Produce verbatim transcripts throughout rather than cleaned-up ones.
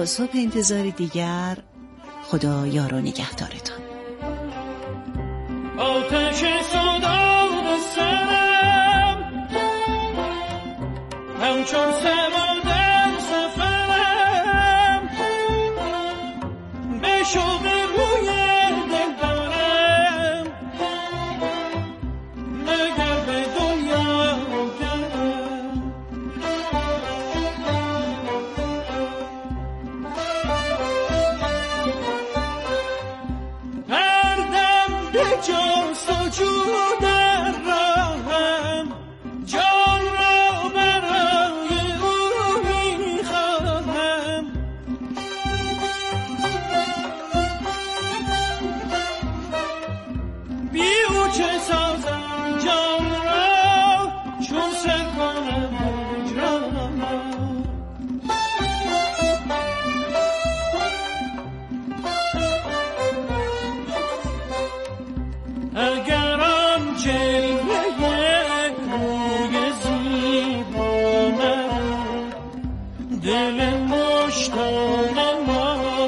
تا صبح انتظار دیگر، خدا یار و نگهدارتان. آتش صدای سرم همچون سوار در سفرم به شوق روی دل دارم مگر به دنیا گرم هردم به جان سجود در راهم جان را برای او می‌خواهم بی او چه سازم جان را چون سر کنم هجرانم اگر آن جلوه روی زیبا نبود دل مشتاق ما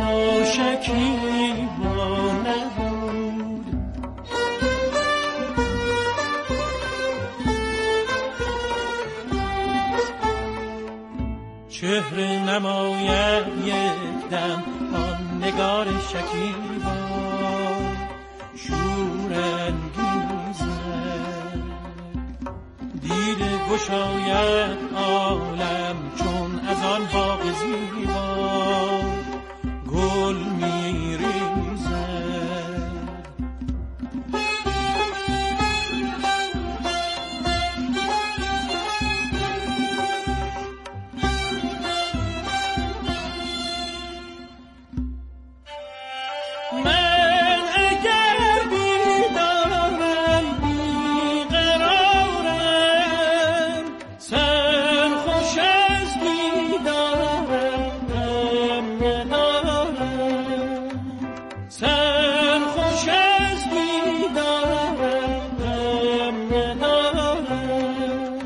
ناشکیبا نبود چهره نماید یک دم آن نگار شکیبا دیده گشاید عالم چون از آن باغ زیبا گل میریزد من اگر بیدارم بیقرارم سرخوش از دیدارم غم ندارم سرخوش از دیدارم غم ندارم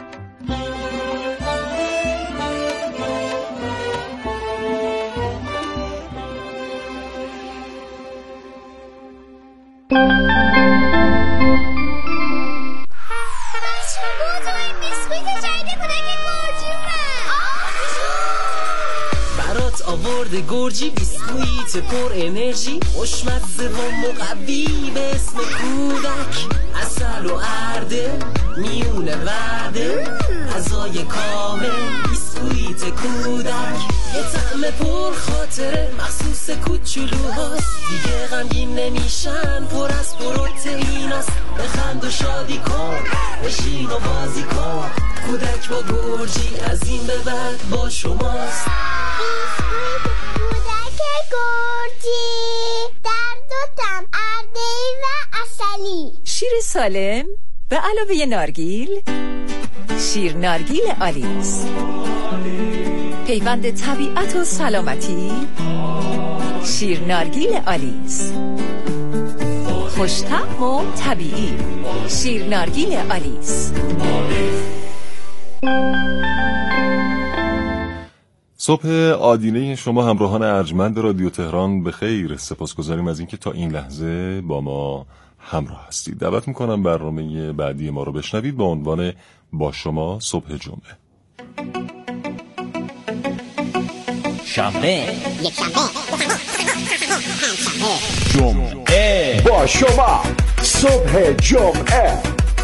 برات آورده گرجی بیسکویت پر انرژی خوشمزه و مقوی به اسم کودک عسل و ارده میونه وعده غذای کامل بیسکویت کودک یه طعم پر خاطره مخصوص کوچولوهاست دیگه غمگین نمیشن پر از پروتئیناست بخند و شادی کن بشین و بازی کن کودک با گرجی از این به بعد با شماست کودک گرجی در دو طعم ارده‌ای و عسلی شیر سالم به علاوه نارگیل شیر نارگیل آلیس پیوند طبیعت و سلامتی شیر نارگیل آلیس خوش‌طعم و طبیعی شیر نارگیل آلیس. صبح آدینه شما همراهان ارجمند رادیو تهران به خیر. سپاسگزاریم از اینکه تا این لحظه با ما همراه هستید. دعوت میکنم برنامه بعدی ما رو بشنوید با عنوان با شما صبح جمعه. شنبه یک شنبه جمعه با شما صبح جمعه.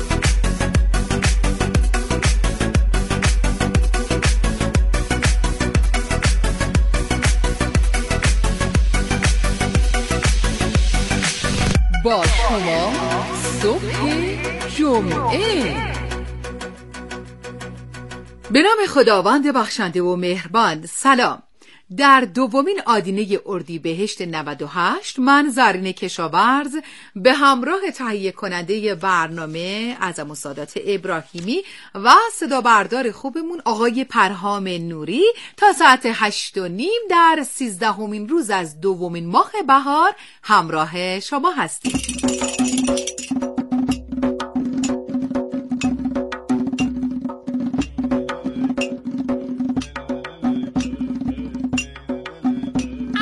با شما صبح جمعه. به نام خداوند بخشنده و مهربان. سلام. در دومین آدینه اردیبهشت نود و هشت من زرین کشاورز به همراه تهیه کننده برنامه اعظم السادات ابراهیمی و صدا بردار خوبمون آقای پرهام نوری تا ساعت هشت و نیم در سیزدهمین روز از دومین ماه بهار همراه شما هستیم.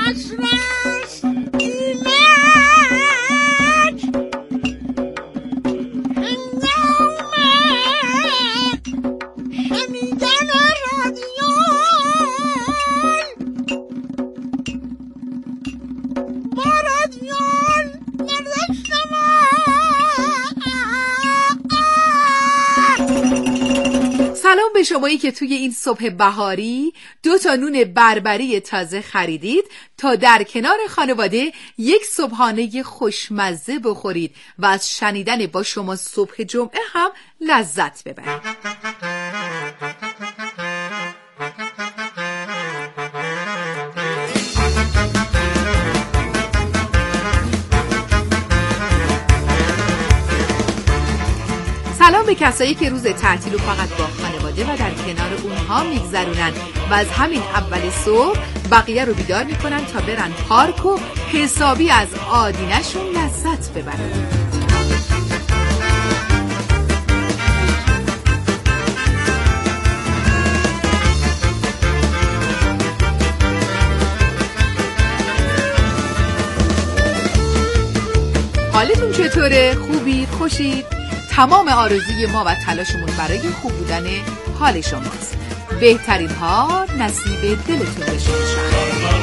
عصرش ایمک هنگامه شنیدن رادیون با رادیون نداشتم. سلام به شمایی که توی این صبح بهاری دو تا نون بربری تازه خریدید تا در کنار خانواده یک صبحانه خوشمزه بخورید و از شنیدن با شما صبح جمعه هم لذت ببرید. سلام به کسایی که روز تعطیل رو فقط با خانواده و در کنار اونها میگذرونن و از همین اول صبح بقیه رو بیدار میکنن تا برن پارک و حسابی از آدینشون لذت ببرن. حالتون چطوره؟ خوبید؟ خوشید؟ تمام آرزوی ما و تلاشمون برای خوب بودن حال شماست. بهترین حال نصیب دلتون بشه انشاءالله.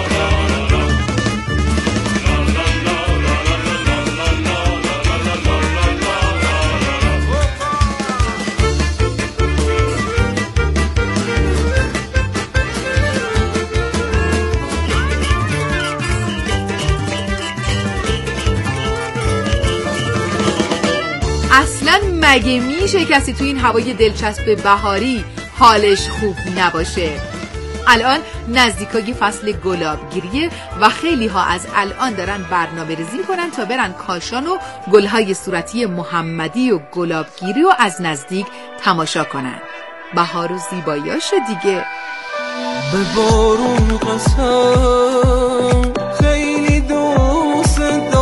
اصلا مگه میشه کسی تو این هوای دلچسب بهاری حالش خوب نباشه؟ الان نزدیکای فصل گلابگیریه و خیلی ها از الان دارن برنامه ریزی کنن تا برن کاشان و گلهای صورتی محمدی و گلابگیری و از نزدیک تماشا کنن. بهار و زیباییاش دیگه. به بارون قسم خیلی دوست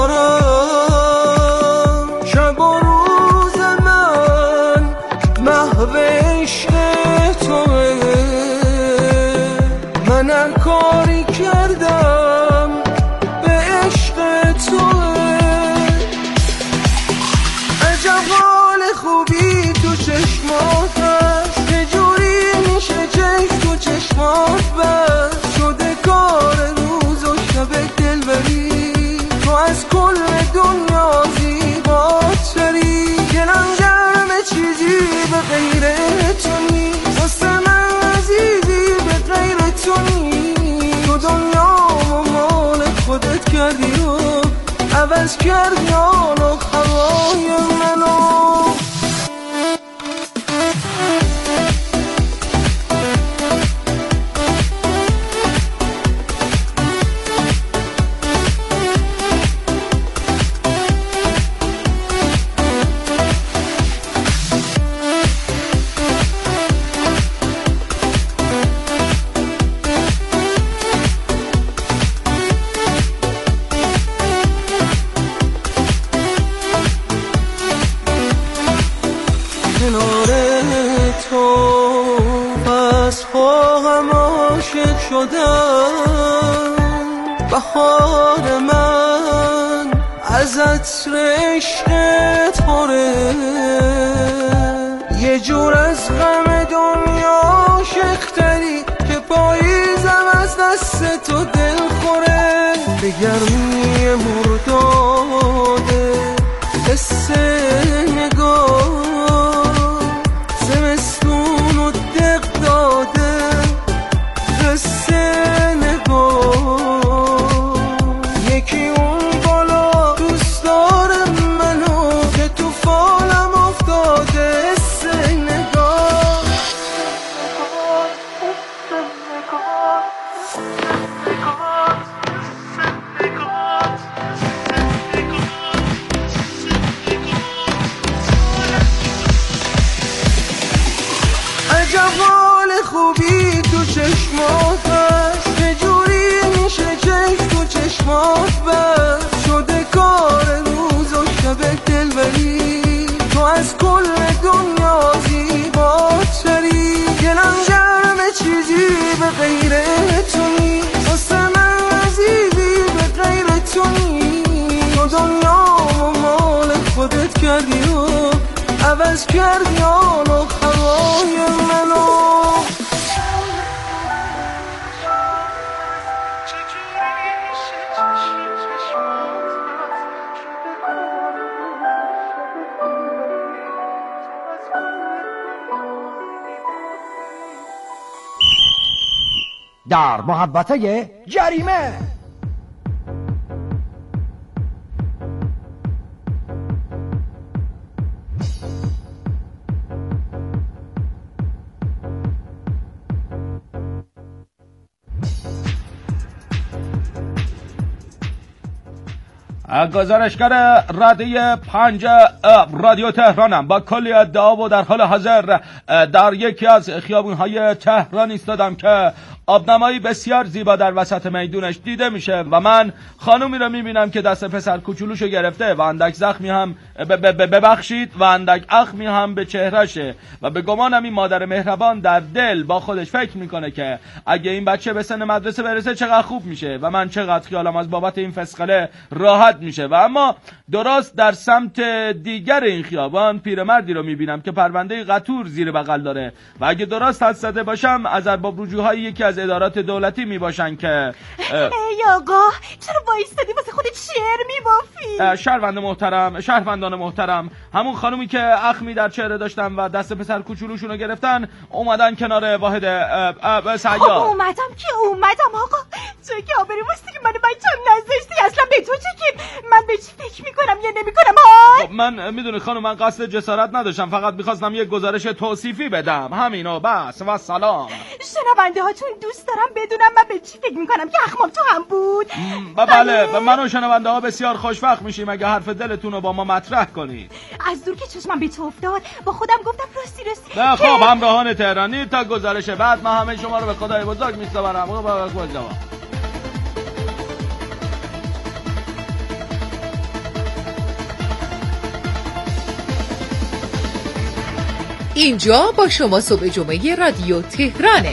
دارم، شب و روز من محو عشق توه. من هر کاری کردم به عشق توه. عجب حال خوبی تو چشمات هست، یه جوری میشه چشم تو چشمات بست. شده کار روز و شب دلبری، تو از کل دنیا زیباتری. دلم گرم چیزی به غیر تو نیست، واسه من عزیزی به غیر تو نیست. تو دنیا و مال خودت کردی و عوض کردی آن و هوای منو. کنار تو پس خواهم عاشق شدم. بهار من از عطر عشقت پره، یه جور از غم دنیا عاشق‌تری که پاییزم از دست تو دل خوره. به گرمی مرداده حس نگاه زمستون و دق داده. حس نگاه یکی اون بالا دوست داره منو که تو فالم افتاده. حس نگاه عجب حال خوبی تو چشمات هست، یه جوری میشه چشم تو چشمات بست. شده کار روز و شب دلبری، تو از کل دنیا زیباتری. دلم گرم چیزی به غیر تو نیست، واسه من عوض کردی آن و هوای منو. در محبته جریمه. گزارشگر رادیو پنج رادیو تهرانم. با کلی ادعا و در حال حاضر در یکی از خیابون‌های تهران ایستادم که آبنمایی بسیار زیبا در وسط میدونش دیده میشه و من خانومی رو میبینم که دست پسر کوچولوشو گرفته و اندک زخمی هم ببخشید و اندک اخمی هم به چهرشه و به گمانم این مادر مهربان در دل با خودش فکر میکنه که اگه این بچه به سن مدرسه برسه چقدر خوب میشه و من چقدر خیالم از بابت این فسقله راحت میشه. و اما درست در سمت دیگر این خیابان پیرمردی رو میبینم که پرونده قطور زیر بغل داره و اگه درست حد زده باشم از ارباب رجوع‌های یکی از ادارات دولتی میباشن که ای آقا چرا وایستادی واسه خودت شعر میبافی؟ شهروند محترم، شهروندان محترم، همون خانومی که اخمی در چهره داشتن و دست پسر کوچولوشونو گرفتن اومدن کنار واحد سیار. خب اومدم که اومدم آقا، تو که آبری واسه که منو بچه‌م نذاشتی. اصلا به تو چه که من به چی فکر میکنم یا نمیکنم ها؟ خب من میدونی خانم من قصد جسارت نداشتم، فقط میخواستم یک گزارش توصیفی بدم، همینو بس و سلام. شنونده هاتون دوست دارم بدونم من به چی فکر میکنم که اخمام تو هم بود. بله و من و شنونده ها بسیار خوشوقت میشیم اگه حرف دلتون رو با ما مطرح کنید. از دور که چشمم به تو افتاد با خودم گفتم راستی راستی. نه خب همراهان تهرانی تا گزارش بعد من همه شما رو به خدای بزرگ میسپارم. اینجا با شما صبح جمعه رادیو تهرانه.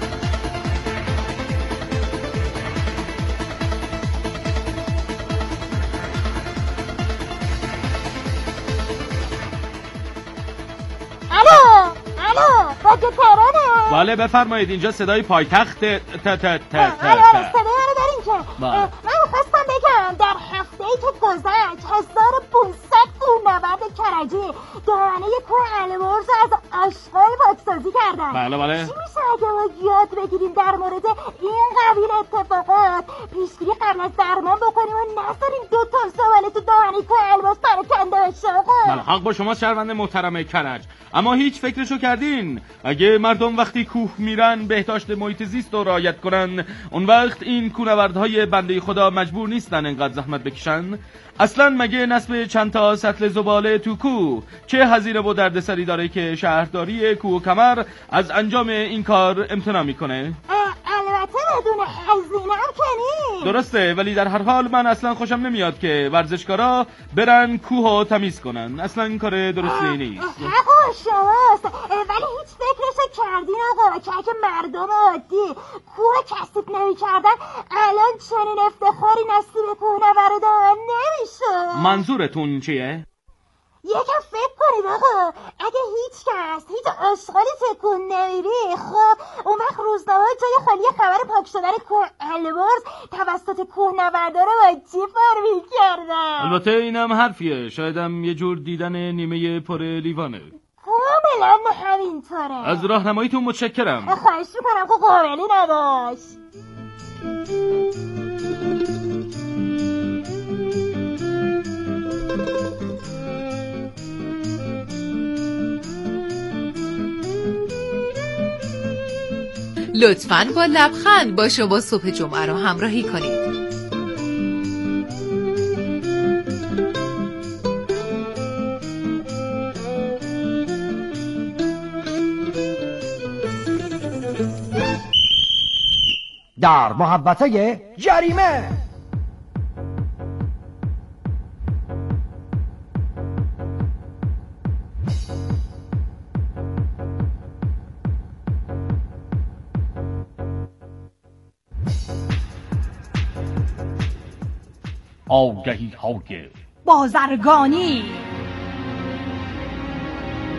الو الو رادیو تهرانه. بله بفرمایید اینجا صدای پایتخت ت ت ت ت الو صدای رو دارین که من خواستم بگم در هفته ای که گذشت هزار و پونصد کوهنورد کرجی دانه کوه البرز از آشغال پاکسازی کردن. بله بله. چی میشه اگه ما یاد بگیریم در مورد این قبیل اتفاقات پیشگیری قبل از درمان بکنیم و نذاریم دو تن سواله تو دانه کوه البرز پراکنده بشه. بله حق با شما شهروند محترم کرج، اما هیچ فکرشو کردین اگه مردم وقتی کوه میرن بهداشت محیط زیست رو رعایت کنن اون وقت این کوهنوردهای بنده خدا مجبور نیستن انقدر زحمت بکشن؟ اصلا مگه نصب چند تا سطل زباله تو کوه چه هزینه و دردسری داره که شهرداری کوه و کمر از انجام این کار امتناع میکنه؟ البته بدون هزینه هم که درسته، ولی در هر حال من اصلا خوشم نمیاد که ورزشکارا برن کوه رو تمیز کنن. اصلا این کار درستی نیست. حق شماست، ولی هیچ فکرش کردین آقا که اگه مردم عادی کوه کسب نمی کردن الان چنین افتخاری نصیب کوهنوردان نمیشه. منظورتون چیه؟ یکم فکر کنید آقا، اگه هیچ کس هیچ آشغالی تکون نمیری خب اون وقت روزنامه جای خالی خبر پاک شدن کوه البرز توسط کوهنوردا رو با چی فرمی کردن؟ البته اینم حرفیه، شایدم یه جور دیدن نیمه پر لیوانه. کاملا همینطوره. از راهنماییتون متشکرم. خواهش میکنم که قابلی نباش. لطفاً با لبخند با شما صبح جمعه رو همراهی کنید. در محبته جریمه. آگهی های بازرگانی.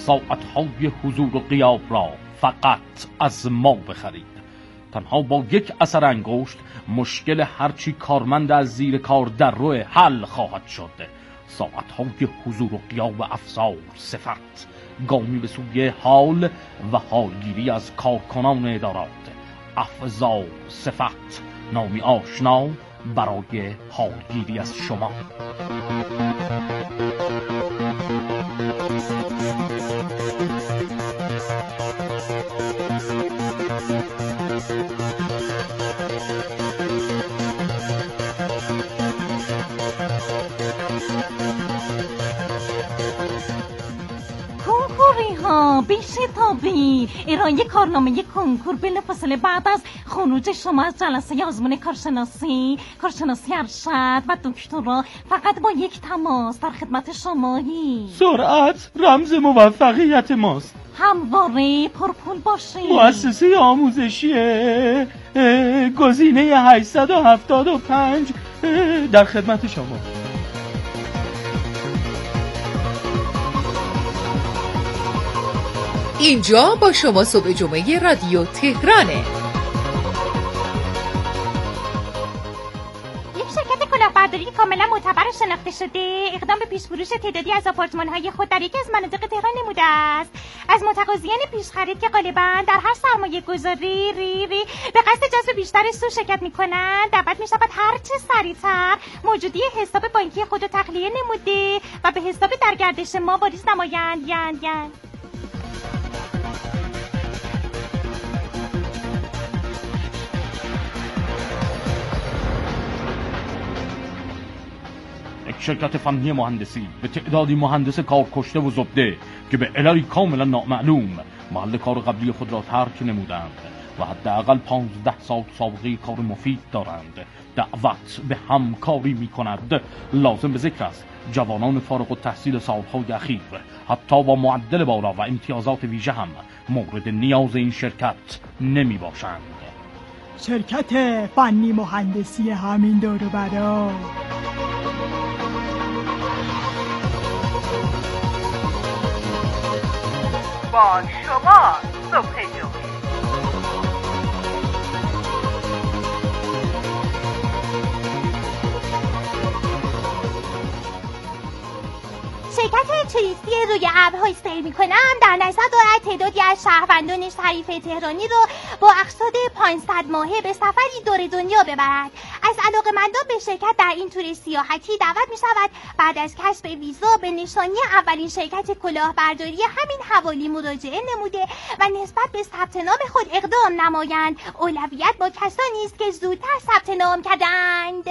ساعتهای حضور و غیاب را فقط از ما بخرید. تنها با یک اثر انگشت مشکل هرچی کارمند از زیر کار در رو حل خواهد شد. ساعتهای حضور و غیاب افزار صفت، گامی به سوی حال و حالگیری از کارکنان ادارات. افزار صفت، نامی آشنا برای حالگیری از شما. بی‌شتابی ارائه کارنامه کنکور بلافاصله بعد از خروج شما از جلسه آزمون کارشناسی کارشناسی ارشد و دکترا فقط با یک تماس در خدمت شمایی. سرعت رمز موفقیت ماست. همواره پرپول باشید. مؤسسه آموزشی گزینه هشتصد و هفتاد و پنج در خدمت شما. اینجا با شما صبح جمعه رادیو تهرانه. یک شرکت کلاهبرداری کاملا معتبر و شناخته شده اقدام به پیش‌فروش تعدادی از آپارتمان‌های خود در یکی از مناطق تهران نموده است. از متقاضیان پیش‌خرید که غالباً در هر سرمایه‌گذاری ری ری به قصد جذب بیشتر سود شرکت می‌کنند، دعوت می‌شود هر چه سریع‌تر موجودی حساب بانکی خود را تخلیه نموده و به حساب در گردش ما واریز نمایند. یند یند شرکت فنی مهندسی به تعدادی مهندس کار کشته و زبده که به عللی کاملا نامعلوم محل کار قبلی خود را ترک نمودند و حداقل پانزده سال سابقه کار مفید دارند دعوت به همکاری می کند. لازم به ذکر است جوانان فارغ التحصیل سالهای اخیر حتی با معدل بالا و امتیازات ویژه هم مورد نیاز این شرکت نمی باشند. شرکت فنی مهندسی همین دور و برا با شما صبح جمعه. شرکت توریستی روی ابرهای سیر میکنم در نظر دارد تعدادی از شهروندانش حریف تهرانی رو با اقساط پانصد ماهه به سفری دور دنیا ببرد. از علاقه‌مندان به شرکت در این تور سیاحتی دعوت میشود بعد از کسب ویزا به نشانی اولین شرکت کلاهبرداری همین حوالی مراجعه نموده و نسبت به ثبت نام خود اقدام نمایند. اولویت با کسانی است که زودتر ثبت نام کردند.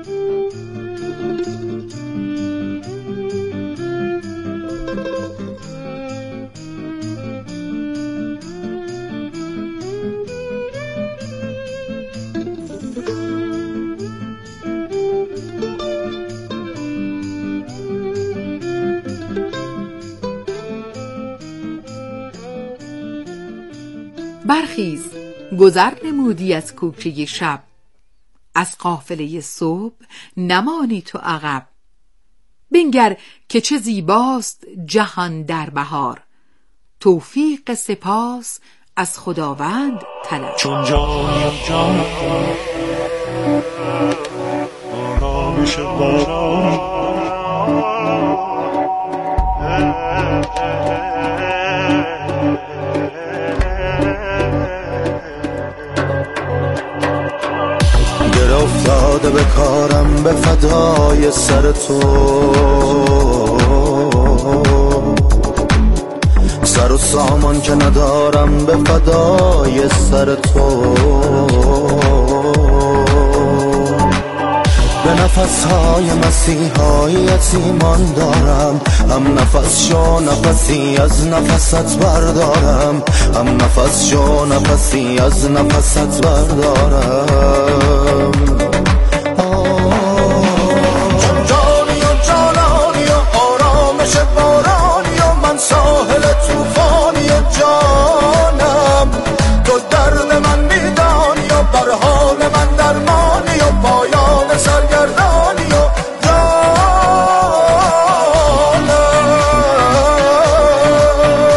برخیز گذر نمودی از کوچه شب، از قافله صبح نمانی تو عقب. بنگر که چه زیباست جهان در بهار، توفیق سپاس از خداوند طلب. چون جان جان آرامش باران افتاده به کارم به فدای سر تو، سر و سامان که ندارم به فدای سر تو. به نفسهای مسیحایت ایمان دارم، هم نفس شو نفسی از نفست بردارم، هم نفس شو نفسی از نفست بردارم. چون جانی و جانانی و آرامش بارانی و من ساحل توفانی جانم، تو درد من میدانی و بر حال من درمانی و پایان سرگردانی و جانم.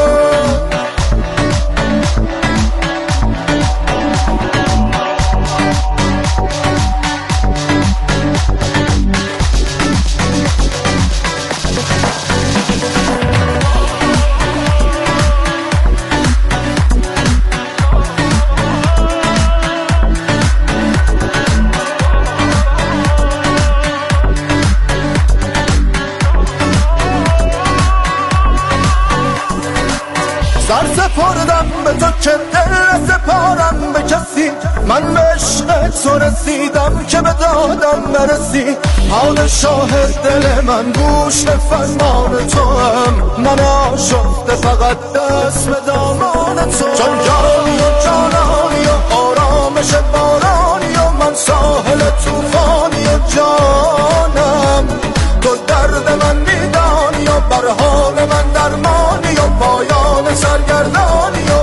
سر سپردم به تو که دل سپارم به کسی، من به عشق تو رسیدم که به دادم برسی. حال شاهد دل من گوش به فرمان تو هم، من آشفته فقط دست به دامان تو. چون جانی و جانانی و آرامش بارانی و من ساحل توفانی و جانم، تو درد من میدانی و بر حال من درمانی و پایان سرگردانی و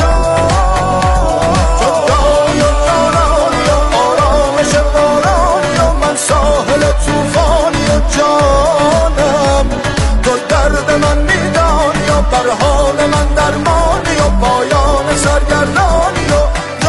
جان. چون جانی و جانانی و آرامش بارانی و من ساحل توفانی و جانم، تو درد من میدانی و بر حال من درمانی و پایان سرگردانی و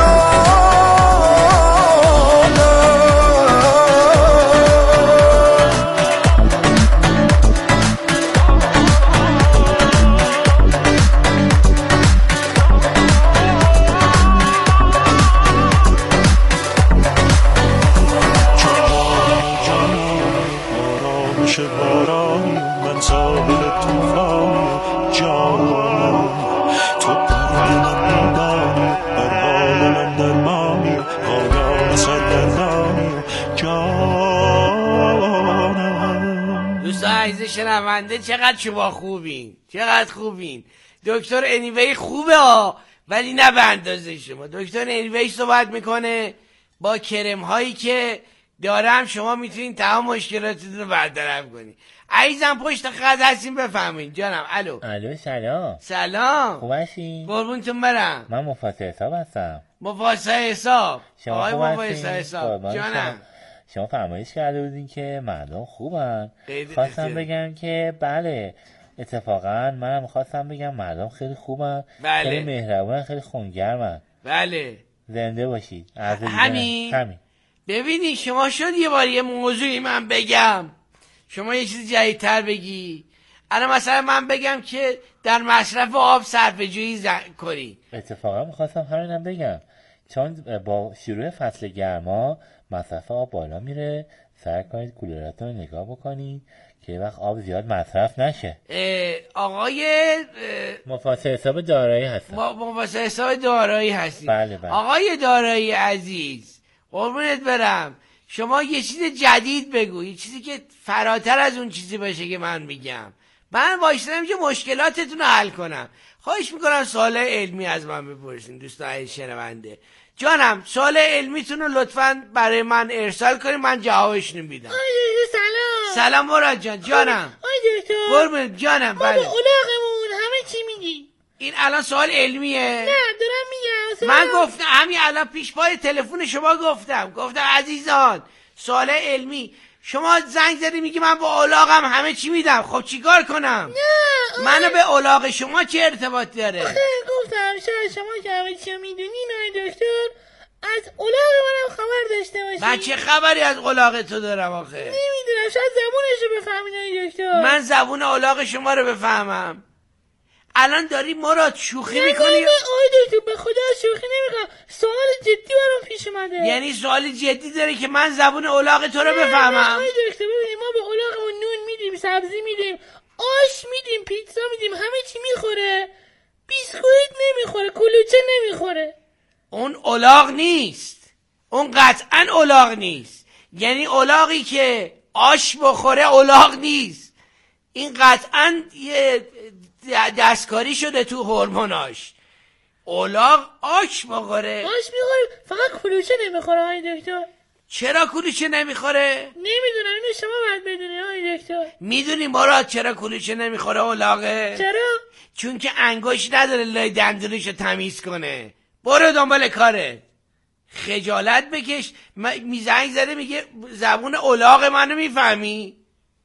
شنونده. چقدر شما خوبین، چقدر خوبین. دکتر انیوی خوبه ها، ولی نه به اندازه شما. دکتر انیوی صحبت میکنه با کرم هایی که دارم شما میتونین تمام مشکلاتتون رو برطرف کنین. عزیزم پشت خط هستیم، بفهمین. جانم. الو الو سلام. سلام. خوب هستین؟ قربونتون برم. من مفاسد حساب هستم. مفاسد حساب. آقای مفاسد حساب. جانم. شما فرمایش کرده بودین که مردم خوبن. خواستم بگم که بله، اتفاقا منم خواستم بگم مردم خیلی خوبن. بله. خیلی مهربونن، خیلی خونگرمن. بله. زنده باشید. همین. همین. ببینی شما شد یه بار یه موضوعی من بگم، شما یه چیز جدیدتر بگی. الان مثلا من بگم که در مصرف آب صرفه‌جویی زن... کنی. اتفاقا میخواستم همینم بگم، چون با شروع فصل گرما مصرف آب بالا میره. سعی کنید کولراتون رو نگاه بکنید که یه وقت آب زیاد مصرف نشه. آقای مفاسد حساب دارایی هستم. مفاسد حساب دارایی هستیم. بله بله. آقای دارایی عزیز، قربونت برم، شما یه چیز جدید بگو، یه چیزی که فراتر از اون چیزی باشه که من میگم. من وایسادم که مشکلاتتون رو حل کنم. خواهش میکنم سوال علمی از من بپرسین دوستان شنونده. جانم، سوال علمیتون رو لطفاً برای من ارسال کنید، من جوابش نمیدم. آی سلام. سلام مراد جان. جانم. آی دکتر. قربونت جانم. ما بله. به الاغمون همه چی میگی؟ این الان سوال علمیه؟ نه دارم میگم. من گفتم همین الان پیش پای تلفن شما گفتم گفتم عزیزان سوال علمی. شما زنگ زدی میگی من با الاغم همه چی میدم. خب چیکار کنم؟ نه منو به الاغ شما چه ارتباطی داره؟ آخه گفتم شاید شما که همه چی میدونین آی دکتر، از الاغ منم خبر داشته باشی. من چه خبری از الاغ تو دارم آخه؟ نمیدونم، شاید زبونشو بفهمین آی دکتر. من زبون الاغ شما رو بفهمم؟ الان داری مراد شوخی میکنی؟ نه نه آی دکتر به خدا شوخی نمیکنم، سوال جدی برام پیش اومده. یعنی سوال جدی داره که من زبون الاغ تو رو بفهمم؟ نه آی دکتر ببینید، ما به الاغمون نون میدیم، سبزی میدیم، آش میدیم، پیتزا میدیم، همه چی میخوره. بیسکویت نمیخوره، کلوچه نمیخوره. اون الاغ نیست، اون قطعا الاغ نیست. یعنی الاغی که آش بخوره الاغ نیست. این قطعا یه دستکاری شده تو هورموناش. الاغ آش بخوره. آش میخوره، فقط کلوچه نمیخوره آی دکتر. چرا کلوچه نمیخوره؟ نمیدونم، اینو شما باید بدونی آی دکتر. میدونی مراد چرا کلوچه نمیخوره الاغه؟ چرا؟ چون که انگشت نداره لای دندونشو تمیز کنه. برو دنبال کاره، خجالت بکش. میزنگ زده میگه زبون الاغ منو میفهمی؟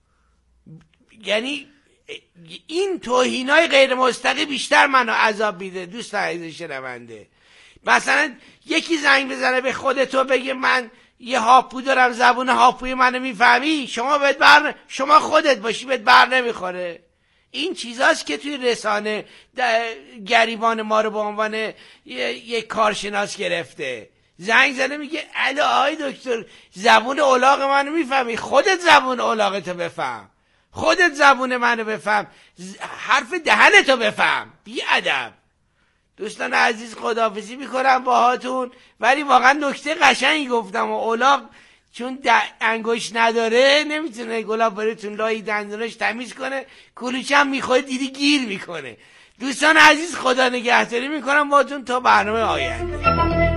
یعنی این توهینای غیر مستقیم بیشتر منو عذاب میده دوست عزیز شنونده. مثلا یکی زنگ بزنه به خودتو بگه من یه هاپو دارم زبون هاپوی منو میفهمی، شما بهت بر شما خودت باشی بهت بر نمیخوره. این چیزاست که توی رسانه گریبان ما رو به عنوان یک یه کارشناس گرفته. زنگ زنه میگه الو آی دکتر زبون الاغ منو میفهمی؟ خودت زبون الاغتو بفهم، خودت زبون منو بفهم، حرف دهنتو بفهم. بی ادب. دوستان عزیز خداحافظی میکنم باهاتون. ولی واقعا نکته قشنگی گفتم و الاغ چون انگوش نداره نمیتونه گلاب براتون لای دندوناش تمیز کنه، کلوچه هم میخواد دیدی گیر میکنه. دوستان عزیز خدا نگهداری میکنم باهاتون تا برنامه آینده.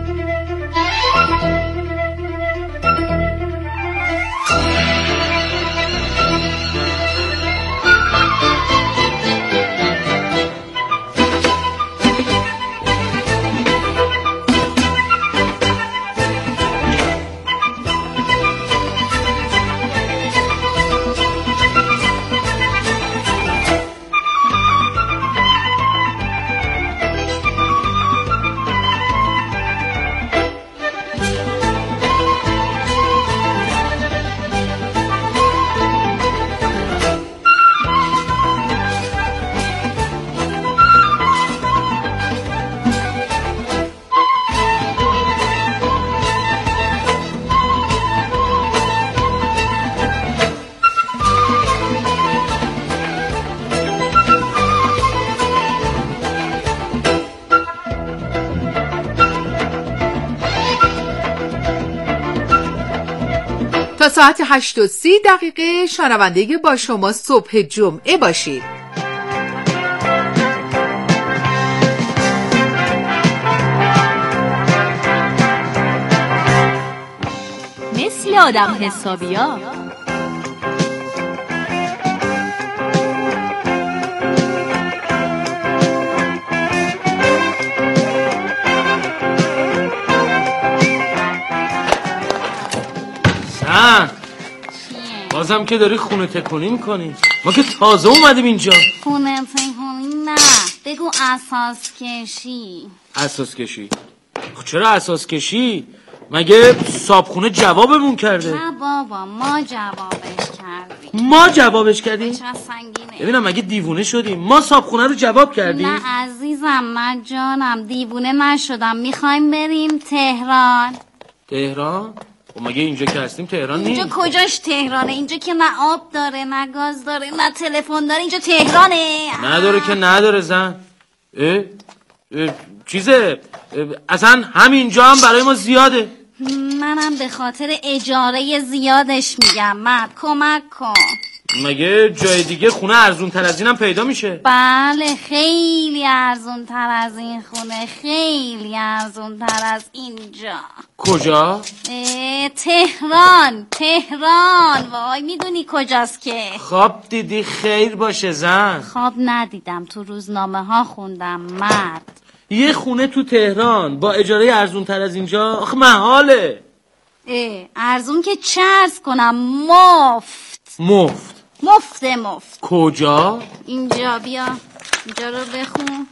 تا ساعت هشت و سی دقیقه شنونده با شما صبح جمعه باشید. مثل آدم حسابی ها. سن بازم که داری خونه تکونی میکنی؟ ما که تازه اومدیم اینجا. خونه تکونی نه، بگو اساس کشی. اساس کشی؟ چرا اساس کشی؟ مگه صابخونه جوابمون کرده؟ نه بابا، ما جوابش کردیم. ما جوابش کردیم؟ چرا سنگینه؟ ببینم مگه دیوونه شدیم؟ ما صابخونه رو جواب کردیم؟ نه عزیزم، من جانم دیوونه نشدم. میخوایم بریم تهران. تهران؟ و مگه اینجا که هستیم تهران نیست؟ اینجا کجاش تهرانه؟ اینجا که نه آب داره، نه گاز داره، نه تلفن داره. اینجا تهرانه؟ نداره که نداره زن. اه؟ اه چیزه اه اصلا همینجا هم برای ما زیاده. منم به خاطر اجاره زیادش میگم. مرد کمک کن. مگه جای دیگه خونه ارزون تر از اینم پیدا میشه؟ بله خیلی ارزون تر از این خونه، خیلی ارزون تر از اینجا. کجا؟ تهران. تهران وای میدونی کجاست که؟ خواب دیدی خیر باشه زن. خواب ندیدم، تو روزنامه ها خوندم مرد. یه خونه تو تهران با اجاره ارزون تر از اینجا آخه محاله. اه ارزون که چه عرض کنم، مفت. مفت؟ مفت مفت. کجا؟ اینجا بیا، اینجا رو بخون.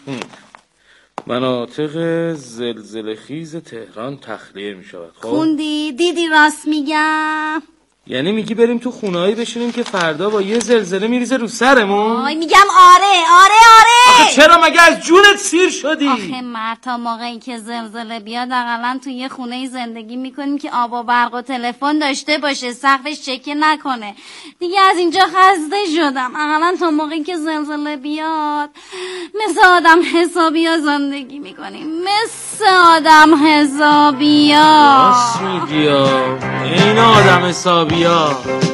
مناطق زلزله خیز تهران تخلیه می شود. خب خوندی؟ دیدی راست میگم؟ یعنی میگی بریم تو خونه‌ای بشینیم که فردا با یه زلزله میریزه رو سرمون؟ آی میگم آره آره آره. آخه چرا مگه از جونت سیر شدی؟ آخه مرد تا موقعی که زلزله بیاد اقلا تو یه خونه زندگی میکنیم که آب و برق و تلفن داشته باشه، سقفش چکه نکنه. دیگه از اینجا خسته شدم. اقلا تا موقعی که زلزله بیاد مثل آدم حسابی ها زندگی میکنیم، مثل آدم حسابی ها. راست میگی این آدم حسابی ها.